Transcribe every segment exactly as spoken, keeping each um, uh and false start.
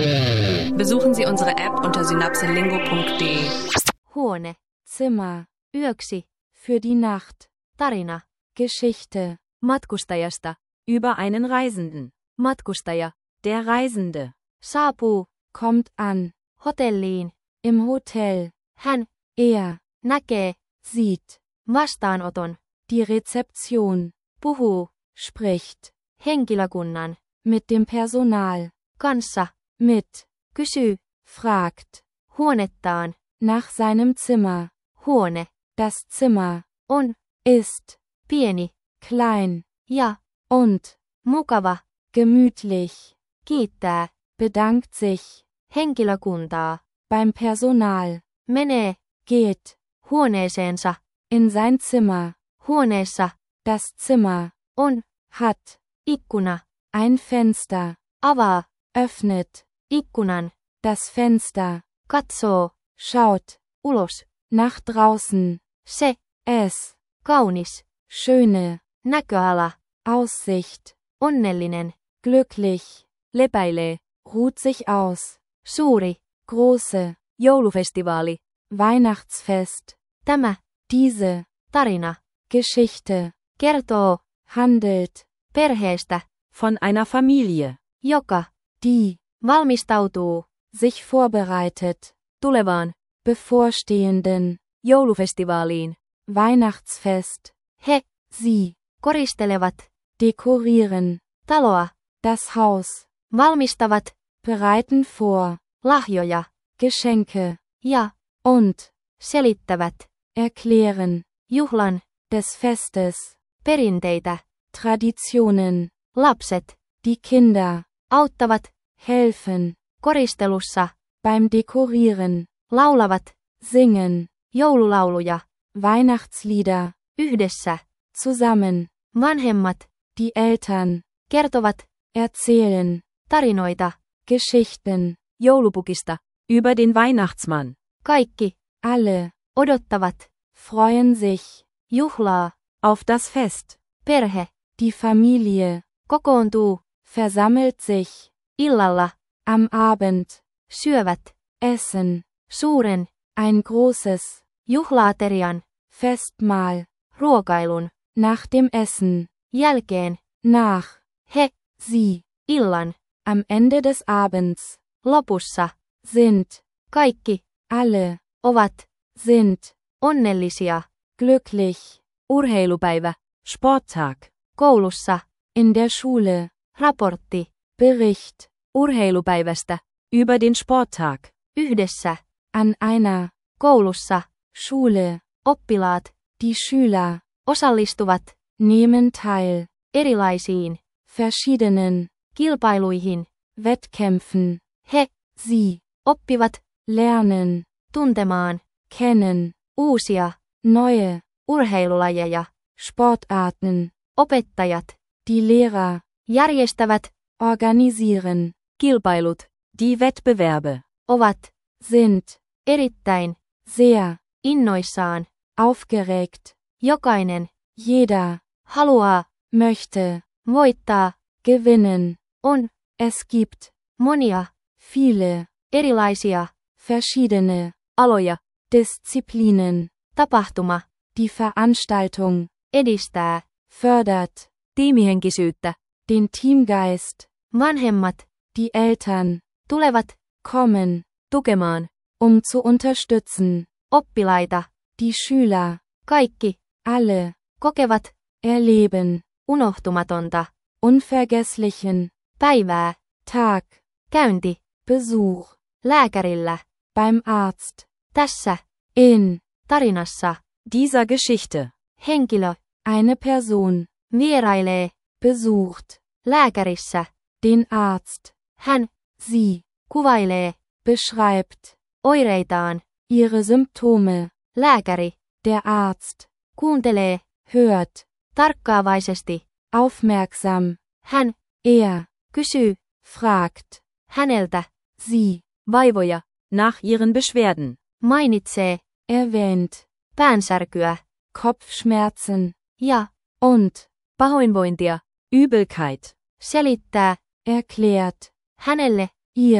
Besuchen Sie unsere App unter synapselingo punkt de. Huone. Zimmer. Yöksi. Für die Nacht. Tarina. Geschichte. Matkustajasta. Über einen Reisenden. Matkustaja. Der Reisende. Saapuu. Kommt an. Hotelliin. Im Hotel. Hän. Er. Näkee. Sieht. Vastaanoton. Die Rezeption. Puhuu. Spricht. Henkilökunnan. Mit dem Personal. Kanssa. Mit. Kysyy. Fragt. Huonettaan. Nach seinem Zimmer. Huone. Das Zimmer. On. Ist. Pieni. Klein. Ja. Und. Mukava. Gemütlich. Kiittää. Bedankt sich. Henkilökuntaa. Beim Personal. Menee. Geht. Huoneeseensa. In sein Zimmer. Huoneessa. Das Zimmer. On. Hat. Ikkuna. Ein Fenster. Avaa. Öffnet. Ikkunan. Das Fenster. Katsoo. Schaut. Ulos. Nach draußen. Se. Es. Kaunis. Schöne. Näköala. Aussicht. Onnellinen. Glücklich. Lepäilee. Ruht sich aus. Suuri. Große. Joulufestivaali. Weihnachtsfest. Tämä. Diese. Tarina. Geschichte. Kertoo. Handelt. Perheestä. Von einer Familie. Joka. Die. Valmistautuu. Sich vorbereitet. Tulevaan. Bevorstehenden. Joulufestivaaliin. Weihnachtsfest. He. Sie. Koristelevat. Dekorieren. Taloa. Das Haus. Valmistavat. Bereiten vor. Lahjoja. Geschenke. Ja. Und. Selittävät. Erklären. Juhlan. Des Festes. Perinteitä. Traditionen. Lapset. Die Kinder. Auttavat. Helfen. Koristelussa. Beim Dekorieren. Laulavat. Singen. Joululauluja. Weihnachtslieder. Yhdessä. Zusammen. Vanhemmat. Die Eltern. Kertovat. Erzählen. Tarinoita. Geschichten. Joulupukista. Über den Weihnachtsmann. Kaikki. Alle. Odottavat. Freuen sich. Juhlaa. Auf das Fest. Perhe. Die Familie. Kokoontuu. Versammelt sich. Illalla. Am Abend. Syövät. Essen. Suuren. Ein großes. Juhlaaterian. Festmahl. Ruokailun. Nach dem Essen. Jälkeen. Nach. He. Sie. Illan. Am Ende des Abends. Lopussa. Sind. Kaikki. Alle. Ovat. Sind. Onnellisia. Glücklich. Urheilupäivä. Sporttag. Koulussa. In der Schule. Raportti. Bericht. Urheilupäivästä. Über den Sporttag. Yhdessä. An einer. Koulussa. Schule. Oppilaat. Die Schüler. Osallistuvat. Nehmen teil. Erilaisiin. Verschiedenen. Kilpailuihin. Wettkämpfen. He. Sie. Oppivat. Lernen. Tuntemaan. Kennen. Uusia. Neue. Urheilulajeja. Sportarten. Opettajat. Die Lehrer. Järjestävät. Organisieren. Kilpailut. Die Wettbewerbe. Ovat. Sind. Erittäin. Sehr. Innoissaan. Aufgeregt. Jokainen. Jeder. Haluaa. Möchte. Voittaa. Gewinnen. On. Es gibt. Monia. Viele. Erilaisia. Verschiedene. Aloja. Disziplinen. Tapahtuma. Die Veranstaltung. Edistää. Fördert. Tiimihenkisyyttä. Den Teamgeist. Vanhemmat. Die Eltern. Tulevat. Kommen. Tukemaan. Um zu unterstützen. Oppilaita. Die Schüler. Kaikki. Alle. Kokevat. Erleben. Unohtumatonta. Unvergesslichen. Päivää. Tag. Käynti. Besuch. Lääkärillä. Beim Arzt. Tässä. In. Tarinassa. Dieser Geschichte. Henkilö. Eine Person. Vierailee. Besucht. Lääkärissä. Den Arzt. Hän. Sie. Kuvailee. Beschreibt. Oireitaan. Ihre Symptome. Lääkäri. Der Arzt. Kuuntelee. Hört. Tarkkaavaisesti. Aufmerksam. Hän. Er. Kysyy. Fragt. Häneltä. Sie. Vaivoja. Nach ihren Beschwerden. Mainitsee. Erwähnt. Päänsärkyä. Kopfschmerzen. Ja. Und. Pahoinvointia. Übelkeit. Selittää. Erklärt. Hänelle. Ihr.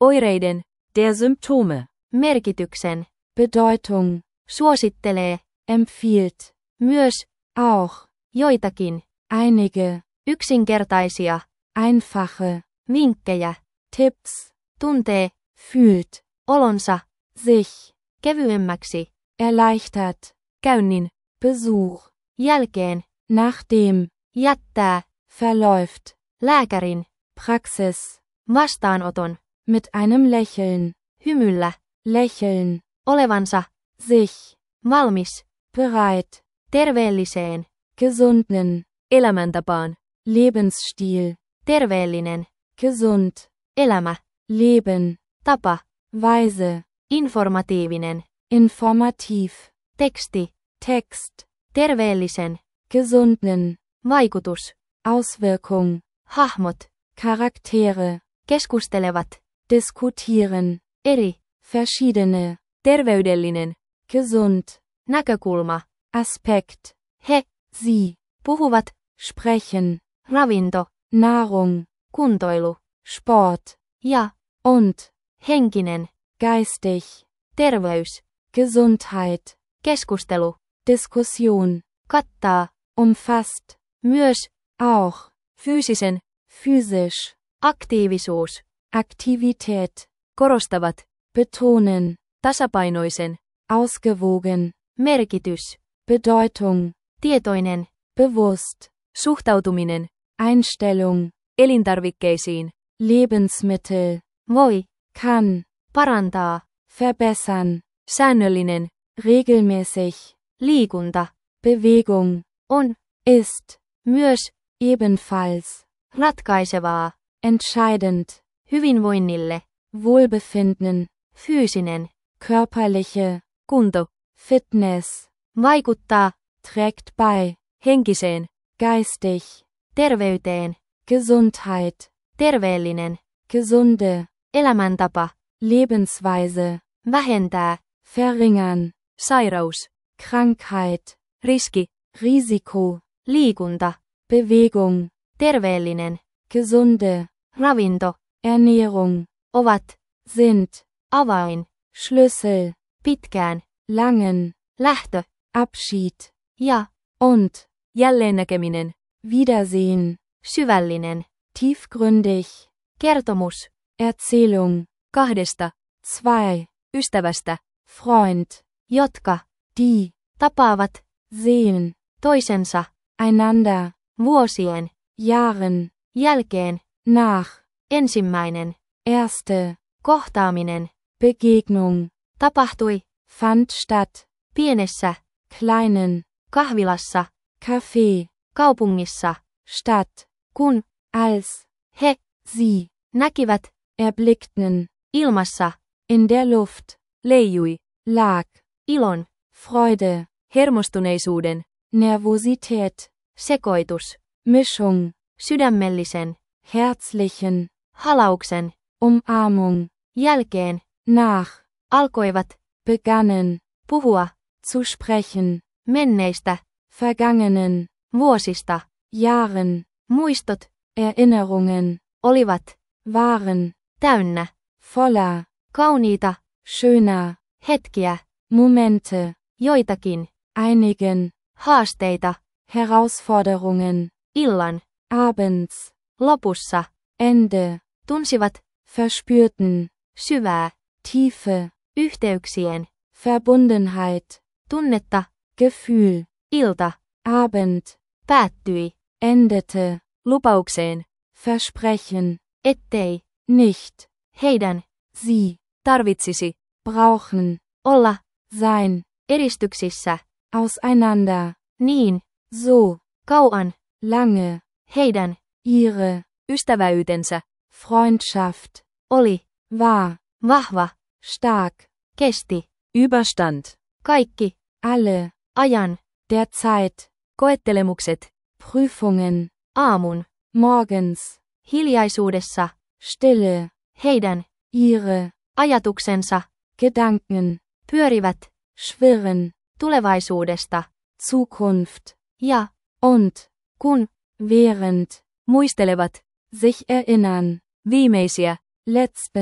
oireiden, der Symptome, merkityksen, Bedeutung, suosittelee, empfiehlt, myös, auch, joitakin, einige, yksinkertaisia, einfache, vinkkejä, Tipps, tuntee, fühlt, olonsa, sich, kevyemmäksi, erleichtert, käynnin, Besuch, jälkeen, nachdem, jättää, verläuft, lääkärin, Praxis, vastaanoton, mit einem Lächeln, hymyllä, lächeln, olevansa, sich, valmis, bereit, terveelliseen, gesunden, elämäntapaan, Lebensstil, terveellinen, gesund, elämä, Leben, tapa, Weise, informatiivinen, informativ, teksti, Text, terveellisen, gesunden, vaikutus, Auswirkung, hahmot, Charaktere, keskustelevat, diskutieren, eri, verschiedene, terveydellinen, gesund, näkökulma, Aspekt, he, sie, puhuvat, sprechen, ravinto, Nahrung, kuntoilu, Sport, ja, und, henkinen, geistig, terveys, Gesundheit, keskustelu, Diskussion, kattaa, umfasst, myös, auch, fyysisen, physisch, aktiivisuus, Aktivität, korostavat, betonen, tasapainoisen, ausgewogen, merkitys, Bedeutung, tietoinen, bewusst, suhtautuminen, Einstellung, elintarvikkeisiin, Lebensmittel, voi, kann, parantaa, verbessern, säännöllinen, regelmäßig, liikunta, Bewegung, on, ist, myös, ebenfalls, ratkaisevaa, entscheidend, hyvinvoinnille, Wohlbefinden, fyysinen, körperliche, kunto, Fitness, vaikuttaa, trägt bei, henkiseen, geistig, terveyteen, Gesundheit, terveellinen, gesunde, elämäntapa, Lebensweise, vähentää, verringern, sairaus, Krankheit, riski, Risiko, liikunta, Bewegung, terveellinen, gesunde, ravinto, Ernährung, ovat, sind, avain, Schlüssel, pitkään, langen, lähtö, Abschied, ja, und, jälleennäkeminen, Wiedersehen, syvällinen, tiefgründig, kertomus, Erzählung, kahdesta, zwei, ystävästä, Freund, jotka, die, tapaavat, sehen, toisensa, einander, vuosien, Jahren, jälkeen, nach, ensimmäinen, erste, kohtaaminen, Begegnung, tapahtui, fand statt, pienessä, kleinen, kahvilassa, Café, kaupungissa, Stadt, kun, als, he, sie, näkivät, erblickten, ilmassa, in der Luft, leijui, lag, ilon, Freude, hermostuneisuuden, Nervosität, sekoitus, Mischung, sydämellisen, herzlichen, halauksen, Umarmung, jälkeen, nach, alkoivat, begannen, puhua, zu sprechen, menneistä, vergangenen, vuosista, Jahren, muistot, Erinnerungen, olivat, waren, täynnä, voller, kauniita, schöner, hetkiä, Momente, joitakin, einigen, haasteita, Herausforderungen, illan, abends, lopussa, Ende, tunsivat, verspürten, syvää, Tiefe, yhteyksien, Verbundenheit, tunnetta, Gefühl, ilta, Abend, päättyi, endete, lupaukseen, Versprechen, ettei, nicht, heidän, sie, tarvitsisi, brauchen, olla, sein, eristyksissä, auseinander, niin, so, kauan, lange, heidän, ihre, ystävyytensä, Freundschaft, oli, war, vahva, stark, kesti, Überstand, kaikki, alle, ajan, der Zeit, koettelemukset, Prüfungen, aamun, morgens, hiljaisuudessa, Stille, heidän, ihre, ajatuksensa, Gedanken, pyörivät, schwirren, tulevaisuudesta, Zukunft, ja, und, kun, während, muistelevat, sich erinnern, viimeisiä, letzten,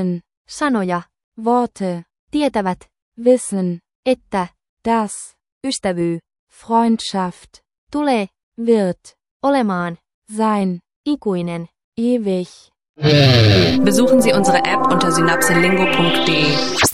Sanoja. Worte, Tietävät. wissen, Että. dass, Ystävyy. Freundschaft, Tulee. wird, Olemaan. sein, Ikuinen. ewig. Besuchen Sie unsere App unter synapselingo punkt de.